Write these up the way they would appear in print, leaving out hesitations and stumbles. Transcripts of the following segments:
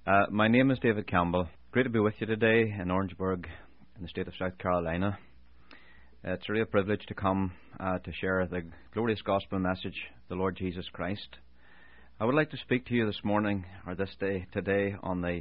My name is David Campbell. Great to be with you today in Orangeburg in the state of South Carolina. It's a real privilege to come to share the glorious gospel message of the Lord Jesus Christ. I would like to speak to you this morning, or today, on the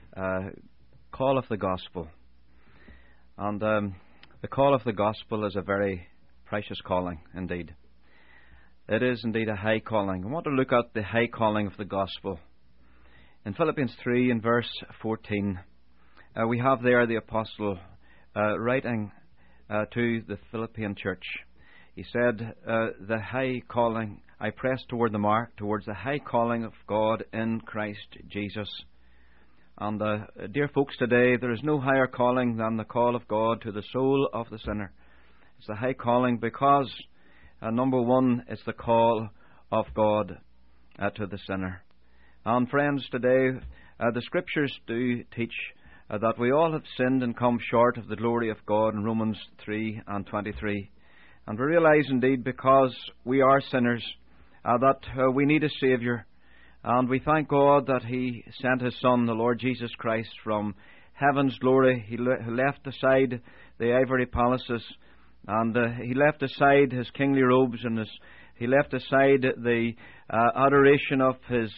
call of the gospel. And the call of the gospel is a very precious calling indeed. It is indeed a high calling. I want to look at the high calling of the gospel. In Philippians 3 and verse 14, we have there the apostle writing to the Philippian church. He said, the high calling, I press toward the mark, towards the high calling of God in Christ Jesus. And dear folks, today there is no higher calling than the call of God to the soul of the sinner. It's the high calling because, number one, it's the call of God to the sinner. And friends, today the Scriptures do teach that we all have sinned and come short of the glory of God in Romans 3 and 23. And we realize indeed, because we are sinners, that we need a Saviour. And we thank God that He sent His Son, the Lord Jesus Christ, from heaven's glory. He left aside the ivory palaces, and He left aside His kingly robes, and He left aside the adoration of His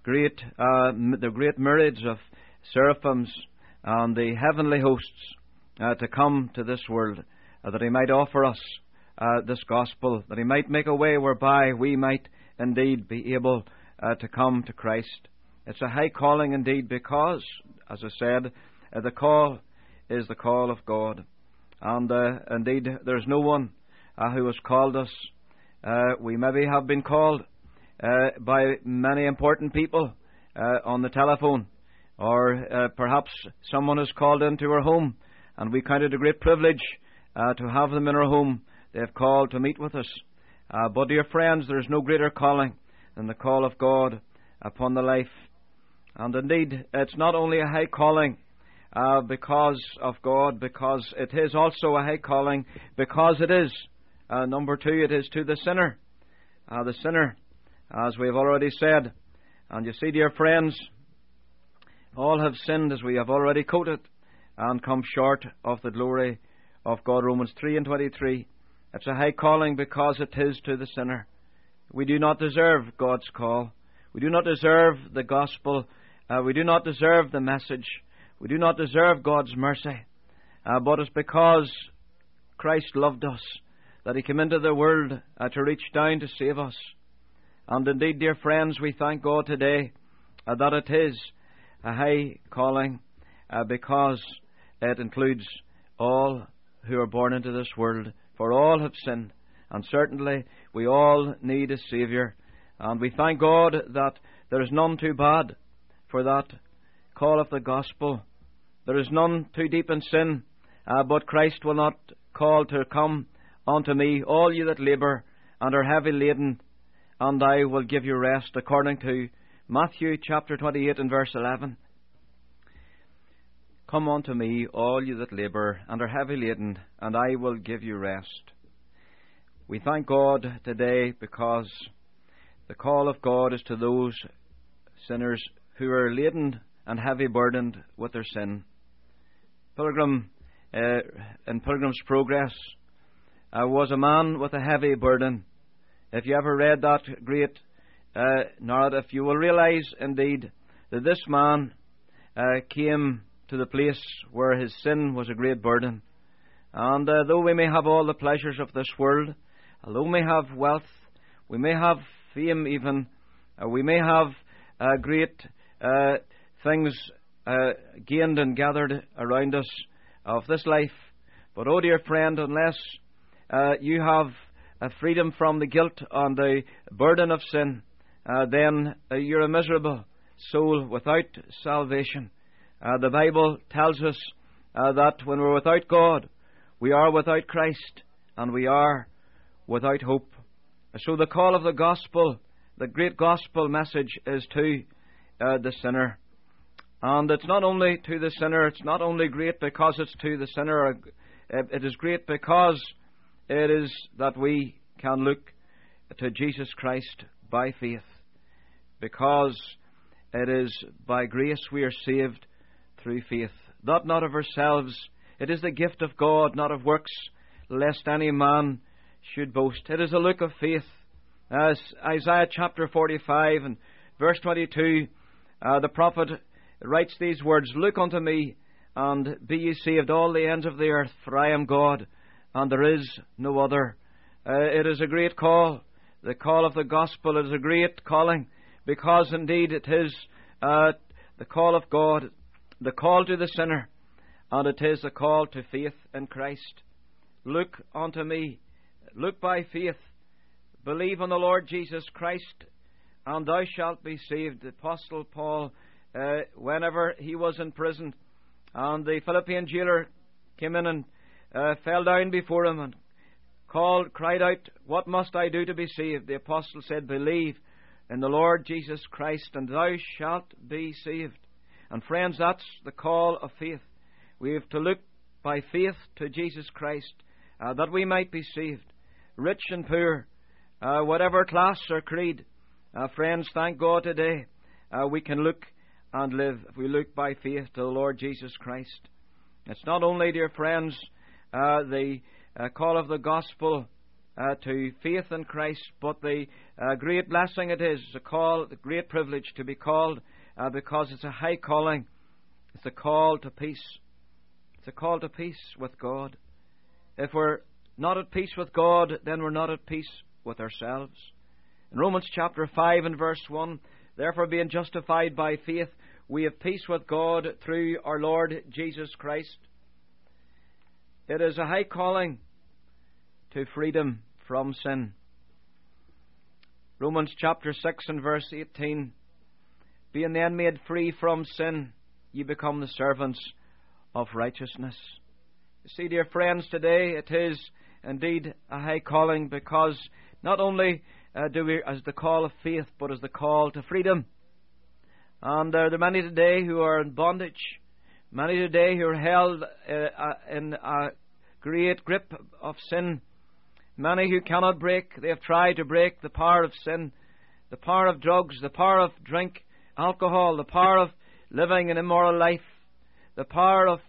the great myriads of seraphims and the heavenly hosts to come to this world, that He might offer us this gospel, that He might make a way whereby we might indeed be able to come to Christ. It's a high calling indeed because, as I said, the call is the call of God. And indeed, there's no one who has called us. We maybe have been called by many important people on the telephone, or perhaps someone has called into our home, and we count it a great privilege to have them in our home. They have called to meet with us. But dear friends, there is no greater calling than the call of God upon the life. And indeed, it's not only a high calling because of God, because it is also a high calling because it is, number two, it is to the sinner. The sinner, as we have already said. And you see, dear friends, all have sinned, as we have already quoted, and come short of the glory of God. Romans 3 and 23. It's a high calling because it is to the sinner. We do not deserve God's call. We do not deserve the gospel. We do not deserve the message. We do not deserve God's mercy. But it's because Christ loved us that He came into the world to reach down to save us. And indeed, dear friends, we thank God today that it is a high calling because it includes all who are born into this world. For all have sinned, and certainly we all need a Saviour. And we thank God that there is none too bad for that call of the gospel. There is none too deep in sin, but Christ will not call to come unto me, all you that labour and are heavy laden, and I will give you rest, according to Matthew chapter 28 and verse 11. Come unto me, all you that labour and are heavy laden, and I will give you rest. We thank God today because the call of God is to those sinners who are laden and heavy burdened with their sin. Pilgrim, in Pilgrim's Progress, was a man with a heavy burden. If you ever read that great narrative, you will realize indeed that this man came to the place where his sin was a great burden. And though we may have all the pleasures of this world, although we may have wealth, we may have fame even, we may have great things gained and gathered around us of this life, but oh dear friend, unless you have freedom from the guilt and the burden of sin, then you're a miserable soul without salvation. The Bible tells us that when we're without God, we are without Christ, and we are without hope. So the call of the gospel, the great gospel message, is to the sinner. And it's not only to the sinner, it's not only great because it's to the sinner, it is great because it is that we can look to Jesus Christ by faith. Because It is by grace we are saved through faith, that not of ourselves. It is the gift of God, not of works, lest any man should boast. It is a look of faith. As Isaiah chapter 45 and verse 22, the prophet writes these words, "Look unto me, and be ye saved, all the ends of the earth, for I am God, and there is no other." It is a great call. The call of the gospel is a great calling, because indeed it is the call of God, the call to the sinner, and it is the call to faith in Christ. Look unto me. Look by faith. Believe on the Lord Jesus Christ, and thou shalt be saved. The Apostle Paul, whenever he was in prison, and the Philippian jailer came in and fell down before him and cried out, "What must I do to be saved?" The apostle said, "Believe in the Lord Jesus Christ, and thou shalt be saved." And friends, that's the call of faith. We have to look by faith to Jesus Christ, that we might be saved, rich and poor, whatever class or creed. Friends, thank God today we can look and live if we look by faith to the Lord Jesus Christ. It's not only, dear friends, the call of the gospel to faith in Christ, but the great blessing it is, a call, the great privilege to be called, because it's a high calling. It's a call to peace. It's a call to peace with God. If we're not at peace with God, then we're not at peace with ourselves. In Romans chapter 5 and verse 1, "Therefore being justified by faith, we have peace with God through our Lord Jesus Christ." It is a high calling to freedom from sin. Romans chapter 6 and verse 18, "Being then made free from sin, ye become the servants of righteousness." You see, dear friends, today it is indeed a high calling, because not only do we as the call of faith, but as the call to freedom. And there are many today who are in bondage, many today who are held in a great grip of sin, many who cannot break. They have tried to break the power of sin, the power of drugs, the power of drink, alcohol, the power of living an immoral life, the power of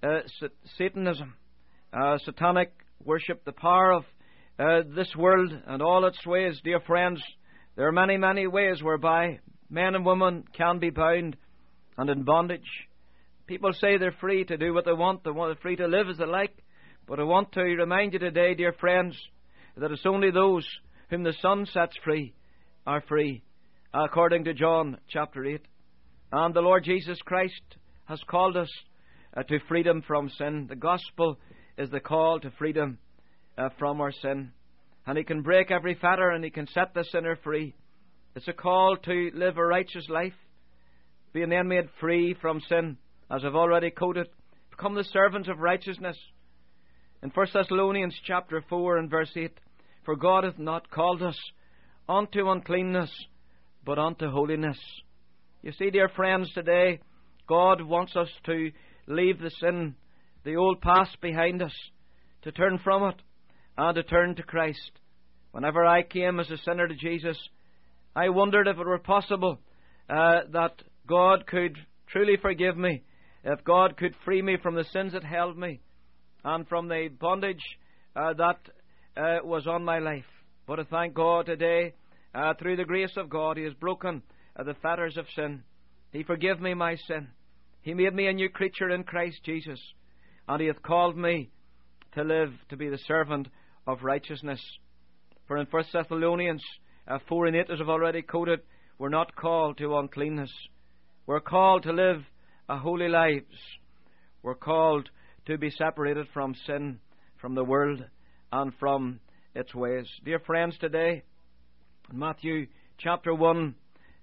Satanism, satanic worship, the power of this world and all its ways. Dear friends, there are many, many ways whereby men and women can be bound and in bondage. People say they're free to do what they want. They're free to live as they like. But I want to remind you today, dear friends, that it's only those whom the Son sets free are free, according to John chapter 8. And the Lord Jesus Christ has called us to freedom from sin. The gospel is the call to freedom from our sin. And He can break every fetter, and He can set the sinner free. It's a call to live a righteous life, being then made free from sin, as I've already quoted. Become the servants of righteousness. In 1 Thessalonians chapter 4 and verse 8, "For God hath not called us unto uncleanness, but unto holiness." You see, dear friends, today God wants us to leave the sin, the old past behind us, to turn from it and to turn to Christ. Whenever I came as a sinner to Jesus, I wondered if it were possible that God could truly forgive me, if God could free me from the sins that held me and from the bondage that was on my life. But I thank God today, through the grace of God, He has broken the fetters of sin. He forgave me my sin. He made me a new creature in Christ Jesus, and He hath called me to live, to be the servant of righteousness. For in 1 Thessalonians 4 and 8, as I've already quoted, we're not called to uncleanness. We're called to live holy lives. We're called to be separated from sin, from the world, and from its ways. Dear friends, today, in Matthew chapter 1,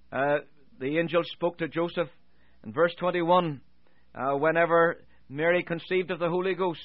the angel spoke to Joseph in verse 21, whenever Mary conceived of the Holy Ghost.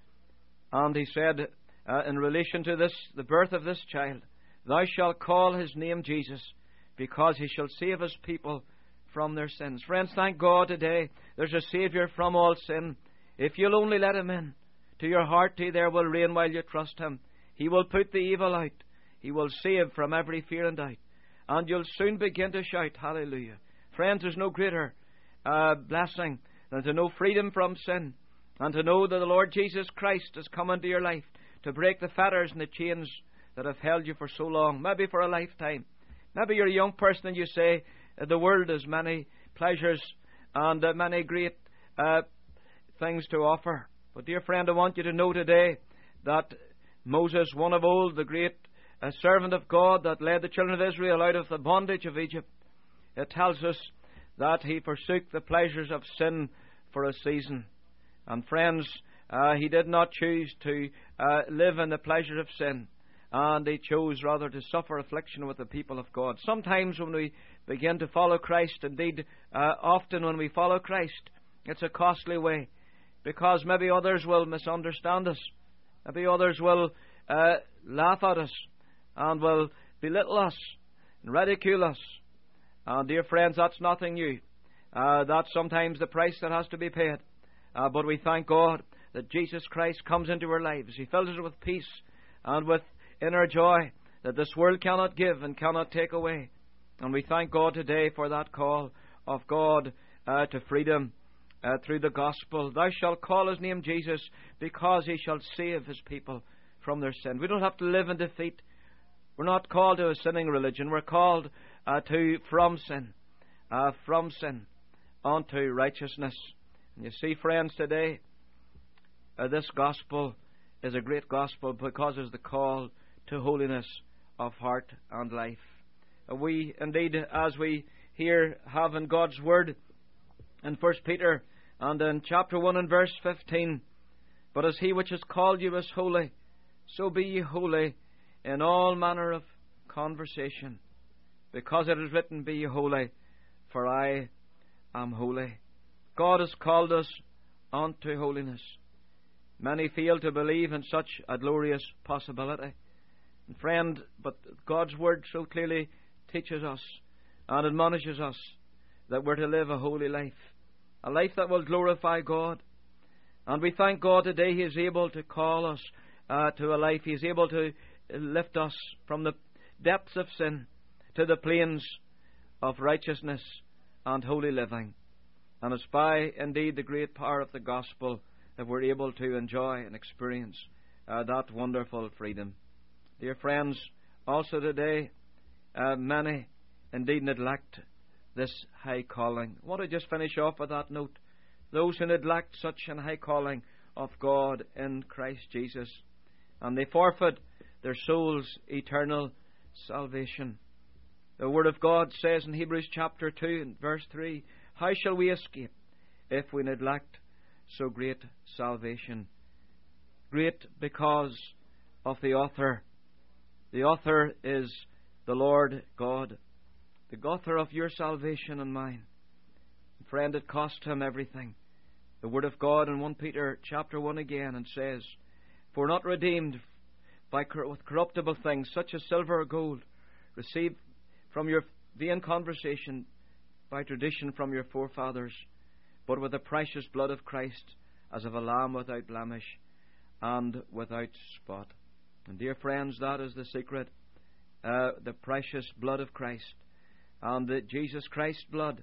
And he said, in relation to this, the birth of this child, "Thou shalt call his name Jesus, because he shall save his people from their sins." Friends, thank God today there's a Saviour from all sin. If you'll only let Him in to your heart, He there will reign while you trust Him. He will put the evil out. He will save from every fear and doubt. And you'll soon begin to shout, "Hallelujah! Friends, there's no greater blessing than to know freedom from sin and to know that the Lord Jesus Christ has come into your life to break the fetters and the chains that have held you for so long, maybe for a lifetime. Maybe you're a young person and you say, the world has many pleasures and many great things to offer. But dear friend, I want you to know today that Moses, one of old, the great servant of God that led the children of Israel out of the bondage of Egypt, it tells us that he forsook the pleasures of sin for a season. And friends, he did not choose to live in the pleasures of sin, and he chose rather to suffer affliction with the people of God. Sometimes when we begin to follow Christ, indeed often when we follow Christ, it's a costly way, because maybe others will misunderstand us. Maybe others will laugh at us and will belittle us and ridicule us. And dear friends, that's nothing new. That's sometimes the price that has to be paid. But we thank God that Jesus Christ comes into our lives. He fills us with peace and with inner joy that this world cannot give and cannot take away. And we thank God today for that call of God to freedom through the gospel. Thou shalt call his name Jesus, because he shall save his people from their sin. We don't have to live in defeat. We're not called to a sinning religion. We're called from sin unto righteousness. And you see, friends, today this gospel is a great gospel because it's the call to holiness of heart and life. We indeed, as we here have in God's Word in 1 Peter and in chapter 1 and verse 15, but as he which has called you is holy, so be ye holy in all manner of conversation, because it is written, be ye holy, for I am holy. God has called us unto holiness. Many fail to believe in such a glorious possibility. And friend, but God's Word so clearly teaches us and admonishes us that we're to live a holy life, a life that will glorify God. And we thank God today He is able to call us to a life. He is able to lift us from the depths of sin to the plains of righteousness and holy living. And it's by, indeed, the great power of the gospel that we're able to enjoy and experience that wonderful freedom. Dear friends, also today, many indeed neglect this high calling. I want to just finish off with that note. Those who neglect such an high calling of God in Christ Jesus, and they forfeit their soul's eternal salvation. The Word of God says in Hebrews chapter 2 and verse 3, how shall we escape if we neglect so great salvation? Great because of the author. The author is the Lord God, the author of your salvation and mine. Friend, it cost him everything. The Word of God in 1 Peter chapter 1 again and says, for not redeemed with corruptible things, such as silver or gold, received from your vain conversation by tradition from your forefathers, but with the precious blood of Christ, as of a lamb without blemish and without spot. And dear friends, that is the secret, the precious blood of Christ. And that Jesus Christ's blood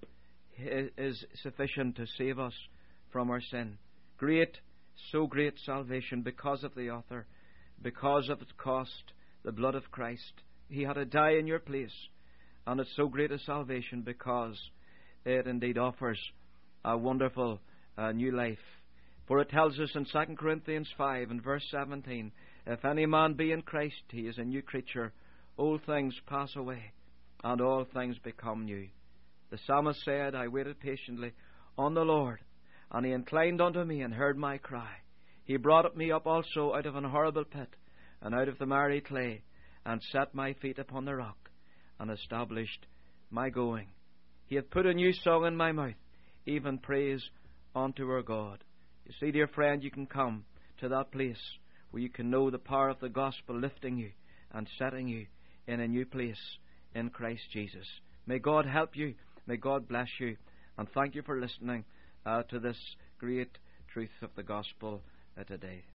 is sufficient to save us from our sin. Great, so great salvation because of the author, because of its cost, the blood of Christ. He had to die in your place. And it's so great a salvation because it indeed offers a wonderful new life. For it tells us in 2 Corinthians 5 and verse 17, if any man be in Christ, he is a new creature. Old things pass away, and all things become new. The psalmist said, I waited patiently on the Lord, and he inclined unto me and heard my cry. He brought me up also out of an horrible pit, and out of the miry clay, and set my feet upon the rock, and established my going. He hath put a new song in my mouth, even praise unto our God. You see, dear friend, you can come to that place where you can know the power of the gospel lifting you and setting you in a new place in Christ Jesus. May God help you. May God bless you. And thank you for listening to this great truth of the gospel today.